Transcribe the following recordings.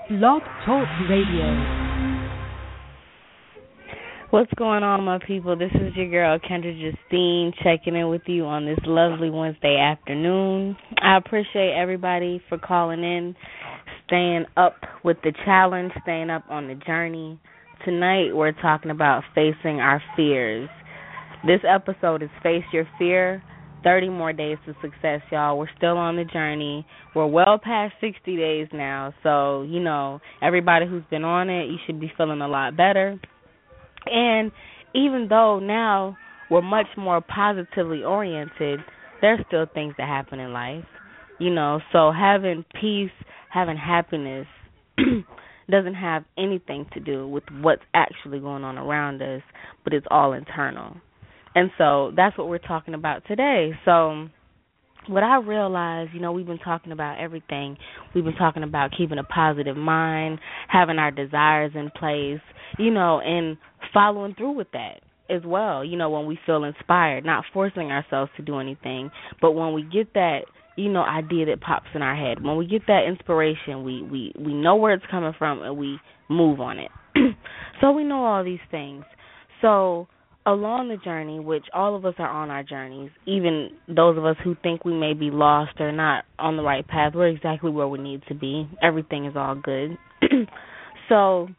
Blog Talk Radio. What's going on, my people? This is your girl, Kendra Justine, checking in with you on this lovely Wednesday afternoon. I appreciate everybody for calling in, staying up with the challenge, staying up on the journey. Tonight, we're talking about facing our fears. This episode is Face Your Fear, 30 more days to success, y'all. We're still on the journey. We're well past 60 days now, so, everybody who's been on it, you should be feeling a lot better. And even though now we're much more positively oriented, there's still things that happen in life, So having peace, having happiness doesn't have anything to do with what's actually going on around us, but it's all internal. And so that's what we're talking about today. So what I realized, we've been talking about everything. We've been talking about keeping a positive mind, having our desires in place, and following through with that as well, when we feel inspired, not forcing ourselves to do anything. But when we get that, idea that pops in our head, when we get that inspiration, we know where it's coming from and we move on it. So we know all these things. So along the journey, which all of us are on our journeys, even those of us who think we may be lost or not on the right path, we're exactly where we need to be. Everything is all good. So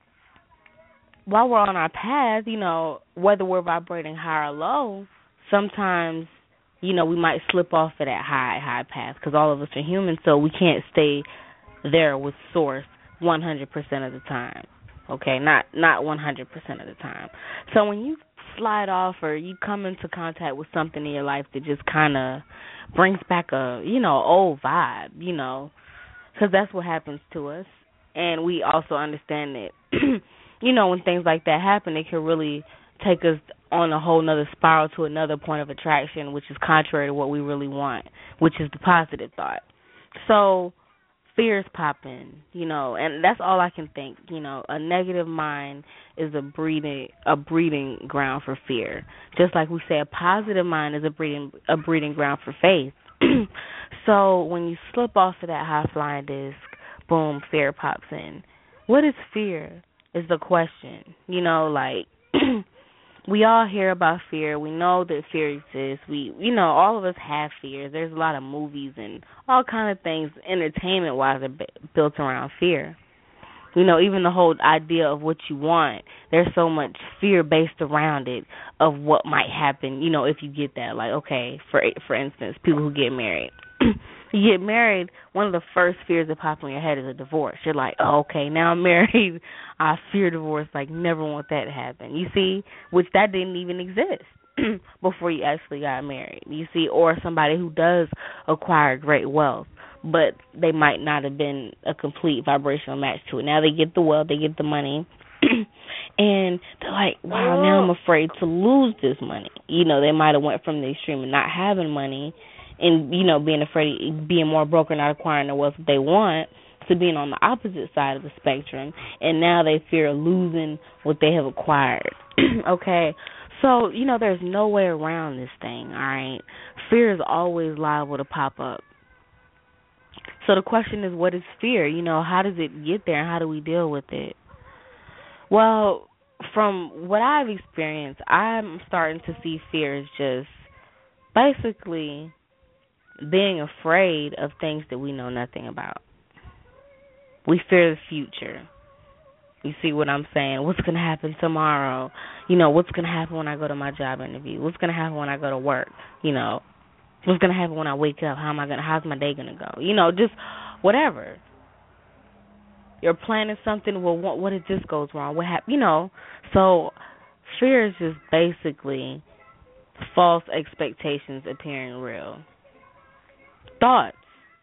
while we're on our path, whether we're vibrating high or low, sometimes, we might slip off of that high path because all of us are human, so we can't stay there with Source 100% of the time. Okay, not 100% of the time. So when you slide off or you come into contact with something in your life that just kind of brings back a, old vibe, because that's what happens to us. And we also understand that, when things like that happen, it can really take us on a whole nother spiral to another point of attraction, which is contrary to what we really want, which is the positive thought. So fears pop in, and that's all I can think. A negative mind is a breeding ground for fear. Just like we say, a positive mind is a breeding ground for faith. So when you slip off of that high flying disc, boom, fear pops in. What is fear? Is the question. We all hear about fear. We know that fear exists. All of us have fears. There's a lot of movies and all kind of things, entertainment-wise, are built around fear. Even the whole idea of what you want, there's so much fear based around it of what might happen, if you get that. Like, okay, for instance, people who get married. You get married, one of the first fears that pop in your head is a divorce. You're like, oh, okay, now I'm married, I fear divorce, like never want that to happen. You see, which that didn't even exist before you actually got married. You see, or somebody who does acquire great wealth, but they might not have been a complete vibrational match to it. Now they get the wealth, they get the money, and they're like, wow, now I'm afraid to lose this money. They might have went from the extreme of not having money and, being afraid, being more broke or not acquiring the wealth that they want, to being on the opposite side of the spectrum, and now they fear losing what they have acquired. Okay? So, there's no way around this thing, all right? Fear is always liable to pop up. So the question is, what is fear? How does it get there and how do we deal with it? Well, from what I've experienced, I'm starting to see fear as just basically being afraid of things that we know nothing about. We fear the future. You see what I'm saying? What's going to happen tomorrow? What's going to happen when I go to my job interview? What's going to happen when I go to work? What's going to happen when I wake up? How's my day going to go? Just whatever. You're planning something, well, what if this goes wrong? What happened? So fear is just basically false expectations appearing real. Thoughts.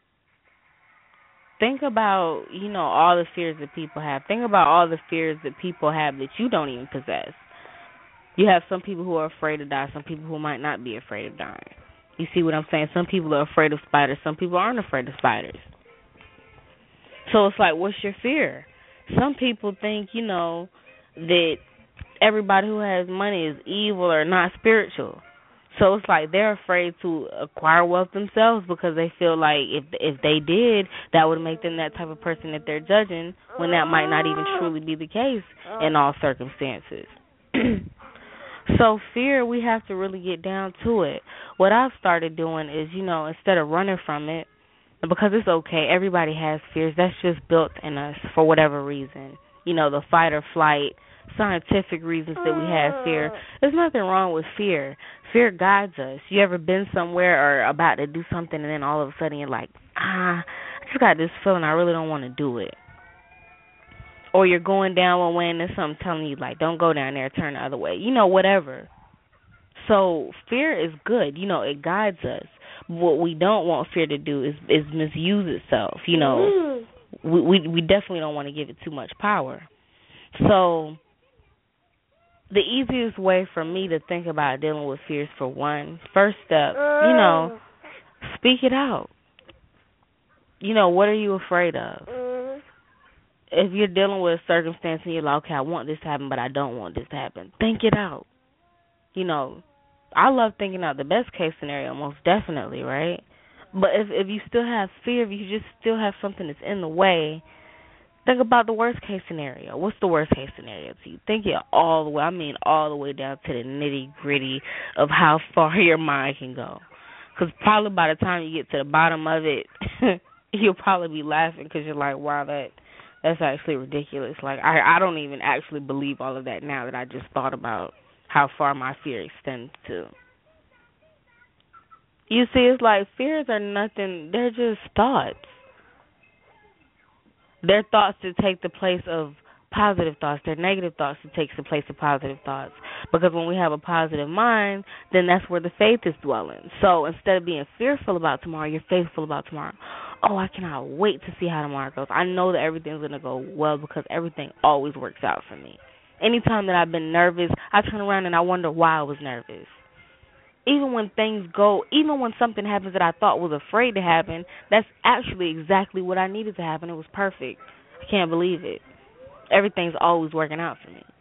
Think about, all the fears that people have. Think about all the fears that people have that you don't even possess. You have some people who are afraid to die, some people who might not be afraid of dying. You see what I'm saying? Some people are afraid of spiders, some people aren't afraid of spiders. So it's like, what's your fear? Some people think, that everybody who has money is evil or not spiritual. So it's like they're afraid to acquire wealth themselves because they feel like if they did, that would make them that type of person that they're judging, when that might not even truly be the case in all circumstances. So fear, we have to really get down to it. What I've started doing is, instead of running from it, because it's okay, everybody has fears. That's just built in us for whatever reason. The fight or flight, scientific reasons that we have fear. There's nothing wrong with fear. Fear guides us. You ever been somewhere or about to do something and then all of a sudden you're like, I just got this feeling I really don't want to do it. Or you're going down one way and there's something telling you, like, don't go down there, turn the other way. Whatever. So fear is good. It guides us. What we don't want fear to do is misuse itself. We definitely don't want to give it too much power. So the easiest way for me to think about dealing with fears, for one, first step, speak it out. What are you afraid of? If you're dealing with a circumstance and you're like, okay, I want this to happen, but I don't want this to happen, think it out. I love thinking out the best case scenario, most definitely, right? But if you still have fear, if you just still have something that's in the way, think about the worst case scenario. What's the worst case scenario to you? Think it all the way. I mean, all the way down to the nitty gritty of how far your mind can go. Because probably by the time you get to the bottom of it, you'll probably be laughing because you're like, wow, that's actually ridiculous. Like, I don't even actually believe all of that now that I just thought about how far my fear extends to. You see, it's like fears are nothing. They're just thoughts. They're thoughts that take the place of positive thoughts. They're negative thoughts that take the place of positive thoughts. Because when we have a positive mind, then that's where the faith is dwelling. So instead of being fearful about tomorrow, you're faithful about tomorrow. Oh, I cannot wait to see how tomorrow goes. I know that everything's going to go well because everything always works out for me. Anytime that I've been nervous, I turn around and I wonder why I was nervous. Even when something happens that I thought was afraid to happen, that's actually exactly what I needed to happen. It was perfect. I can't believe it. Everything's always working out for me.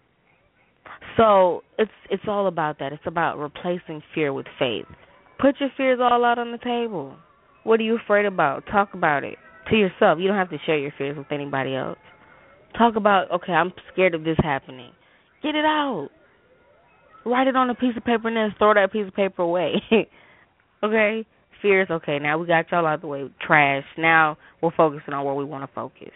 So it's all about that. It's about replacing fear with faith. Put your fears all out on the table. What are you afraid about? Talk about it to yourself. You don't have to share your fears with anybody else. Talk about, okay, I'm scared of this happening. Get it out. Write it on a piece of paper and then throw that piece of paper away. Okay? Fears, okay, now we got y'all out of the way. Trash. Now we're focusing on where we want to focus.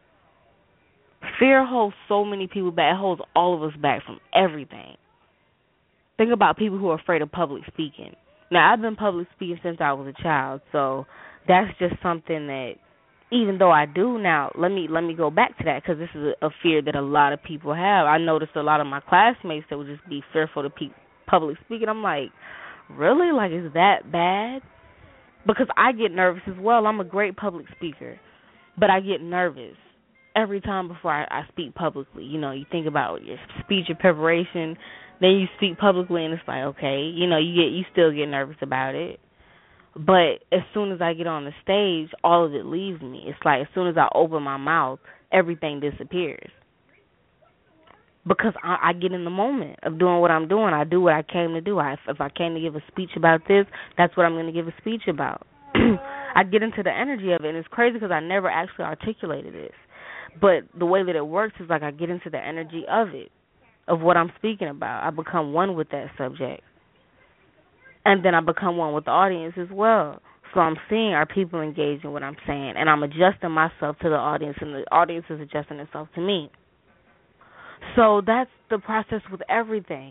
Fear holds so many people back. It holds all of us back from everything. Think about people who are afraid of public speaking. Now, I've been public speaking since I was a child, so that's just something that, even though I do now, let me go back to that, because this is a fear that a lot of people have. I noticed a lot of my classmates that would just be fearful to public speaking. I'm like, really? Like, is that bad? Because I get nervous as well. I'm a great public speaker, but I get nervous every time before I speak publicly. You think about your speech, your preparation, then you speak publicly, and it's like, okay, you still get nervous about it. But as soon as I get on the stage, all of it leaves me. It's like as soon as I open my mouth, everything disappears. Because I get in the moment of doing what I'm doing. I do what I came to do. If I came to give a speech about this, that's what I'm going to give a speech about. I get into the energy of it, and it's crazy because I never actually articulated this. But the way that it works is like I get into the energy of it, of what I'm speaking about. I become one with that subject. And then I become one with the audience as well. So I'm seeing are people engaging what I'm saying, and I'm adjusting myself to the audience, and the audience is adjusting itself to me. So that's the process with everything.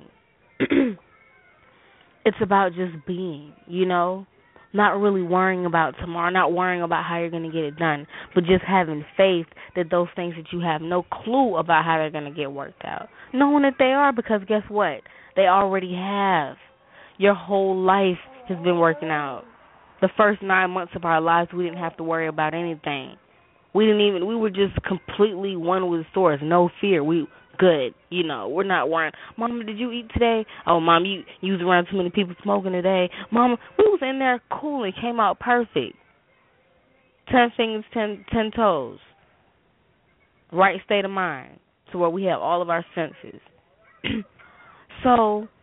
It's about just being, not really worrying about tomorrow, not worrying about how you're going to get it done, but just having faith that those things that you have no clue about how they're going to get worked out, knowing that they are, because guess what? They already have. Your whole life has been working out. The first 9 months of our lives, we didn't have to worry about anything. We were just completely one with the source, no fear. We good, we're not worrying. Mama, did you eat today? Oh, Mom, you was around too many people smoking today. Mama, we was in there cool and came out perfect. 10 fingers, 10 toes. Right state of mind to where we have all of our senses. So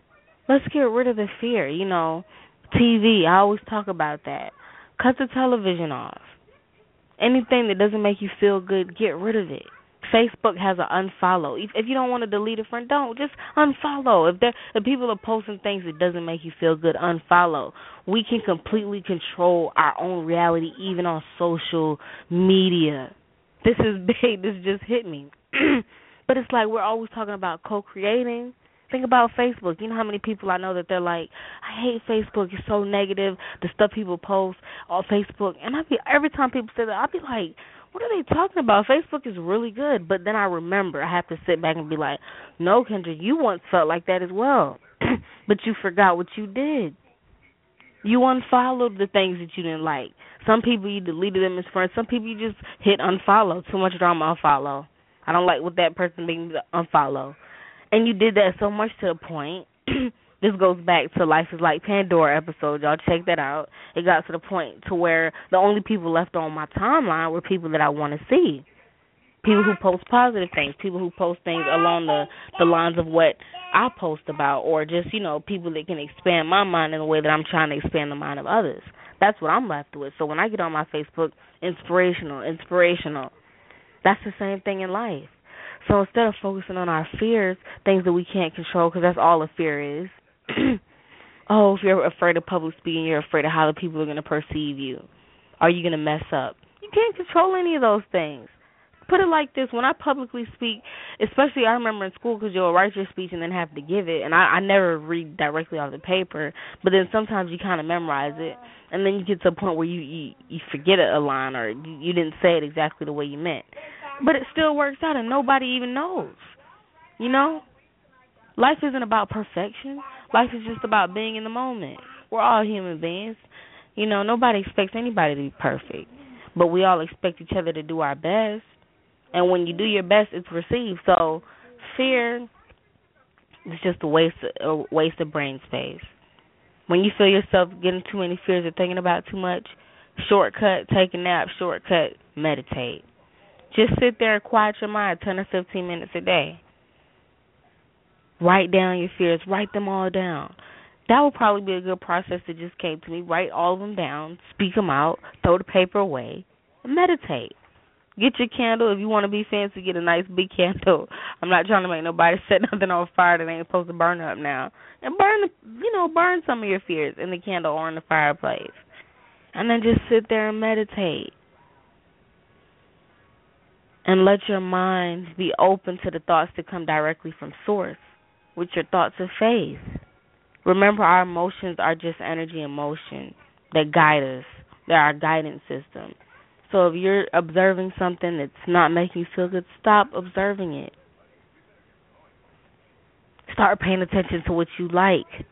Let's get rid of the fear. TV, I always talk about that. Cut the television off. Anything that doesn't make you feel good, get rid of it. Facebook has an unfollow. If you don't want to delete a friend, don't. Just unfollow. If people are posting things that doesn't make you feel good, unfollow. We can completely control our own reality even on social media. This is big. This just hit me. But it's like we're always talking about co-creating. Think about Facebook. You know how many people I know that they're like, I hate Facebook. It's so negative. The stuff people post on Facebook. And every time people say that, I'll be like, what are they talking about? Facebook is really good. But then I remember I have to sit back and be like, no, Kendra, you once felt like that as well. But you forgot what you did. You unfollowed the things that you didn't like. Some people you deleted them as friends. Some people you just hit unfollow. Too much drama, unfollow. I don't like what that person being unfollow. And you did that so much to the point. This goes back to Life is Like Pandora episode. Y'all check that out. It got to the point to where the only people left on my timeline were people that I want to see. People who post positive things. People who post things along the lines of what I post about. Or just, people that can expand my mind in a way that I'm trying to expand the mind of others. That's what I'm left with. So when I get on my Facebook, inspirational. That's the same thing in life. So instead of focusing on our fears, things that we can't control, because that's all a fear is. Oh, if you're afraid of public speaking, you're afraid of how the people are going to perceive you. Are you going to mess up? You can't control any of those things. Put it like this. When I publicly speak, especially I remember in school, because you'll write your speech and then have to give it, and I never read directly off the paper, but then sometimes you kind of memorize it, and then you get to a point where you forget a line or you didn't say it exactly the way you meant. But it still works out, and nobody even knows. Life isn't about perfection. Life is just about being in the moment. We're all human beings. Nobody expects anybody to be perfect. But we all expect each other to do our best. And when you do your best, it's received. So fear is just a waste of brain space. When you feel yourself getting too many fears or thinking about too much, shortcut, take a nap, shortcut, meditate. Just sit there and quiet your mind 10 or 15 minutes a day. Write down your fears. Write them all down. That would probably be a good process that just came to me. Write all of them down. Speak them out. Throw the paper away. And meditate. Get your candle. If you want to be fancy, get a nice big candle. I'm not trying to make nobody set nothing on fire that ain't supposed to burn up now. And burn some of your fears in the candle or in the fireplace. And then just sit there and meditate. And let your mind be open to the thoughts that come directly from source, with your thoughts of faith. Remember, our emotions are just energy and motion that guide us. They're our guidance system. So if you're observing something that's not making you feel good, stop observing it. Start paying attention to what you like.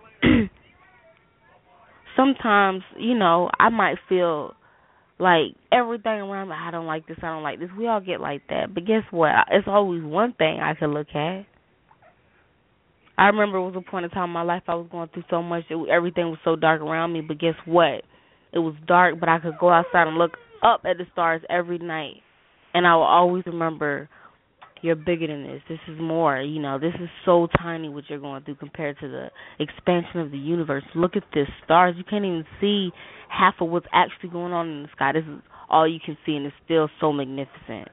Sometimes, I might feel like everything around me, I don't like this. We all get like that. But guess what? It's always one thing I can look at. I remember it was a point in time in my life I was going through so much. Everything was so dark around me. But guess what? It was dark, but I could go outside and look up at the stars every night. And I will always remember, you're bigger than this. This is more. This is so tiny what you're going through compared to the expansion of the universe. Look at this stars. You can't even see half of what's actually going on in the sky. This is all you can see, and it's still so magnificent.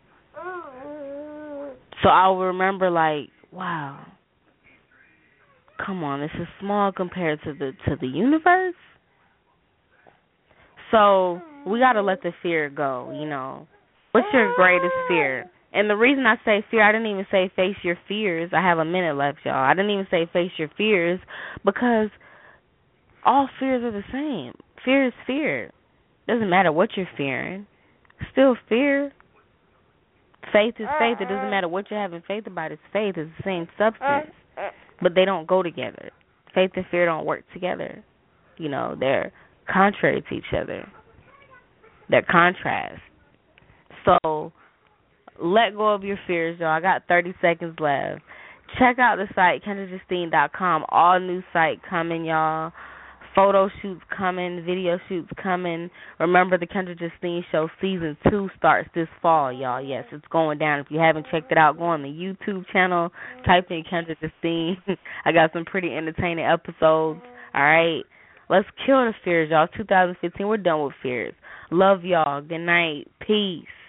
So I'll remember, like, wow, come on, this is small compared to the universe. So we got to let the fear go, What's your greatest fear? And the reason I say fear, I didn't even say face your fears. I have a minute left, y'all. I didn't even say face your fears because all fears are the same. Fear is fear. Doesn't matter what you're fearing. Still fear. Faith is faith. It doesn't matter what you're having faith about. It's faith. It's the same substance. But they don't go together. Faith and fear don't work together. They're contrary to each other. They're contrast. So let go of your fears, y'all. I got 30 seconds left. Check out the site, KendraJustine.com. All new site coming, y'all. photo shoots coming, video shoots coming. Remember, the Kendra Justine Show Season 2 starts this fall, y'all. Yes, it's going down. If you haven't checked it out, go on the YouTube channel, type in Kendra Justine. I got some pretty entertaining episodes, all right? Let's kill the fears, y'all. 2015, we're done with fears. Love y'all. Good night. Peace.